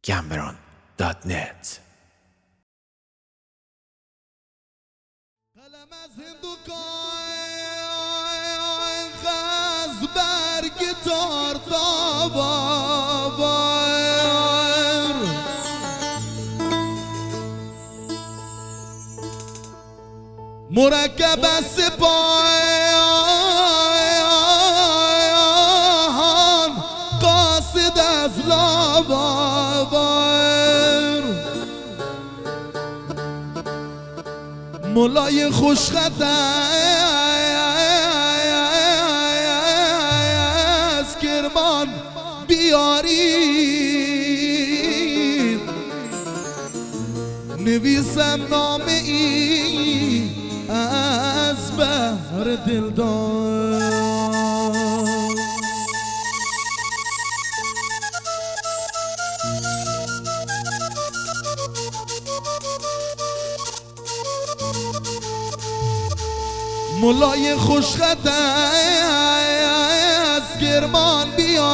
gambron.net. قلم از هندوکای غز بر گیتار داور مرکب از سپاهان قاصد از لاور مولای خوشخط از کرمان بیارید نویسم نامه ای از بهر دلدار مولای خوشخط از کرمان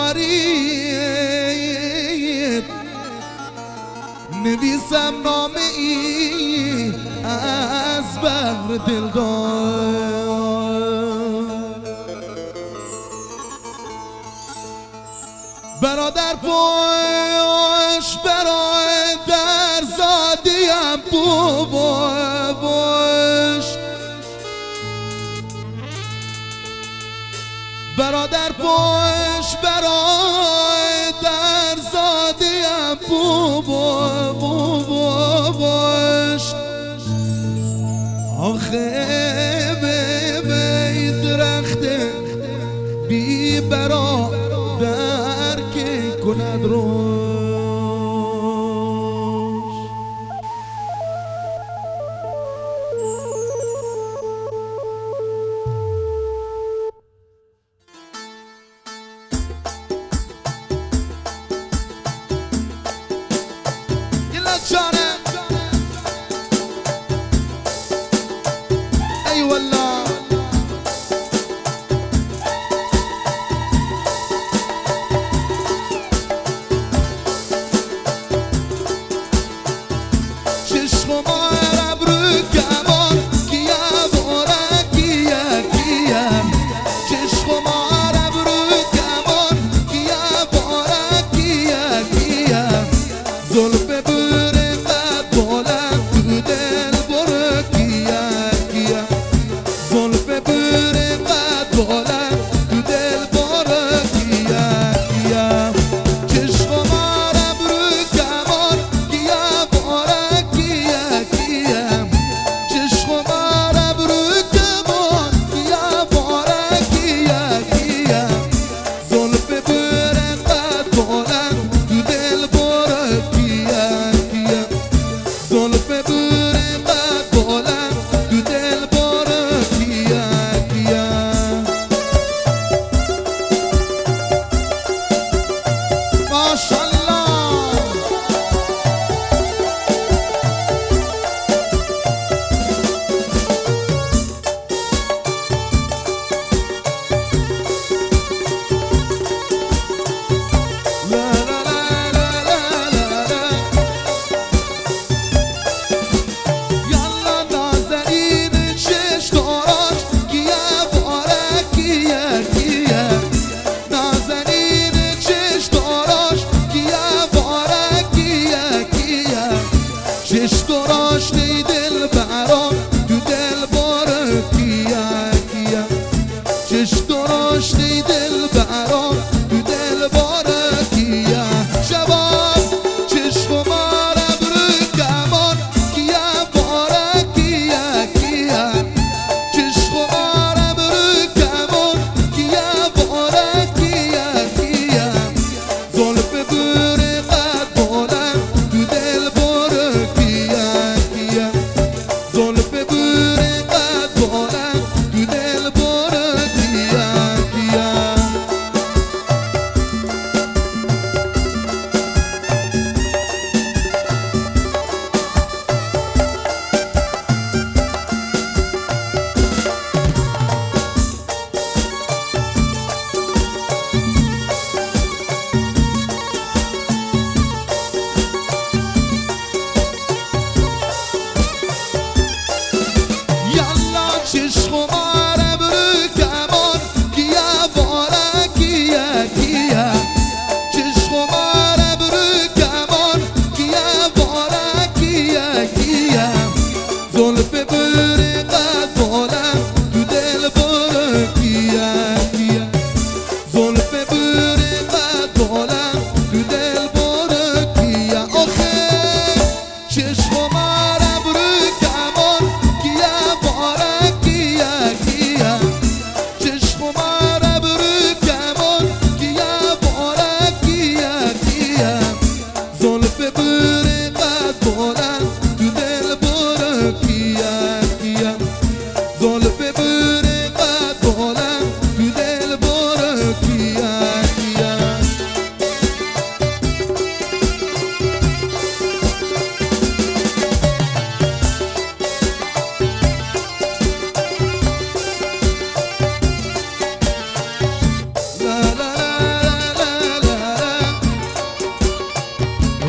بیارید نویسم نامه ای از بهر دلدار برادر پوش برای در زادیم پوش برادر پوش برای در زادیم پوش آخه به درخت بی برادر که کند روش ای والله چشم ما ابرو کمان کیا بورا کیا چشم ما ابرو کمان کیا بورا کیا زلف yeah.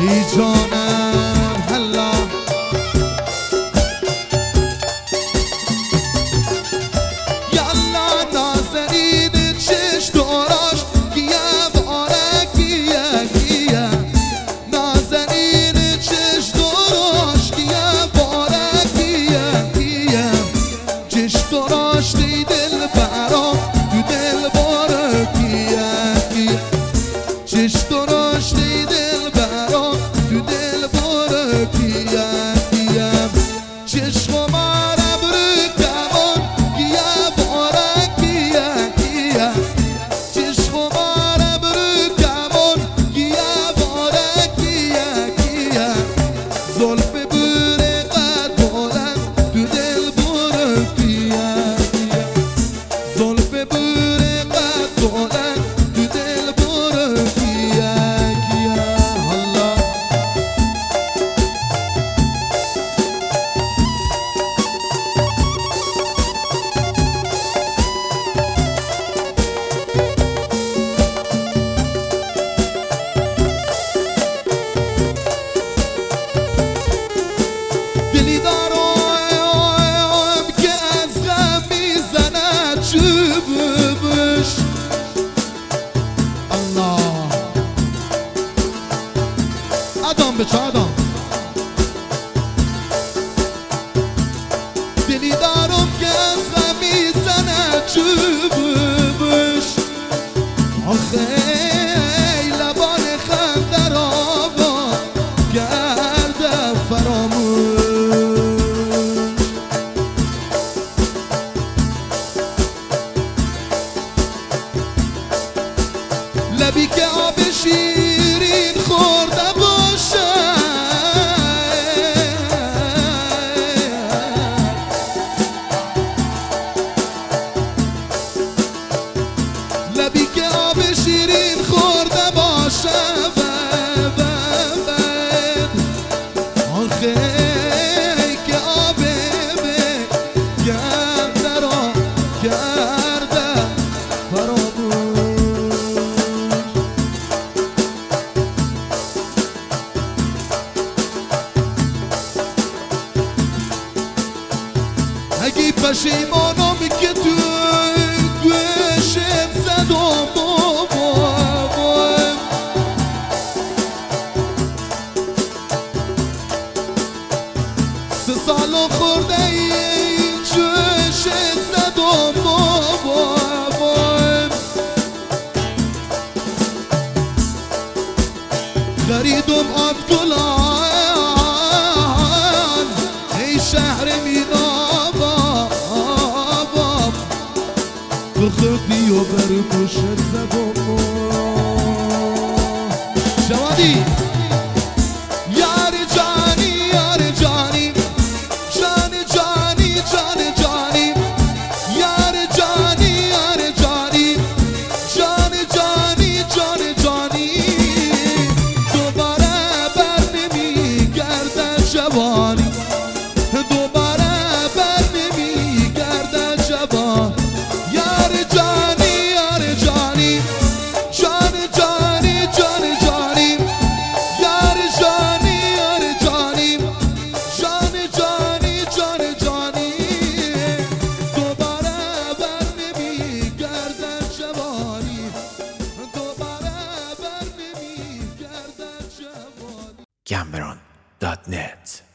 ای جانم هلا یالا نازنین چش داراش کیه باره کیه نازنین چش داراش کیه باره کیه چش داراش دی دل برام تو دل باره کیه چش داراش دی دل برام تو دل باره کیه چشم مارم رو کمان کیه باره کیه چشم مارم رو کمان کیه باره کیه زلف بوره قد بلند تو دل باره کیه زلف بوره قد بلند تو دل باره کیه حالا دلی دارم که از غم میزند چوبش الله آدم به آدم دلی دارم که از غم میزند چوبش آخه لبان خنده را کرده فراموش لبی که آب شیرین خورده باشه لبی که آب شیرین خورده باشه آخه که آب گرده را کرده فراموش اگه پشیمانم که تو گوشت زدم سه سال خورده این جوشت زدم خریدم آب گلان ای شهر مینابا به خودی و بر گوشت زدم شوادی یار جانی دوباره بر نمیگرده جوانی دوباره بر نمیگرده جوان یار جانی جان جانی یار جانی دوباره بر نمیگرده جوانی دوباره بر نمیگرده جوانی Cameron.net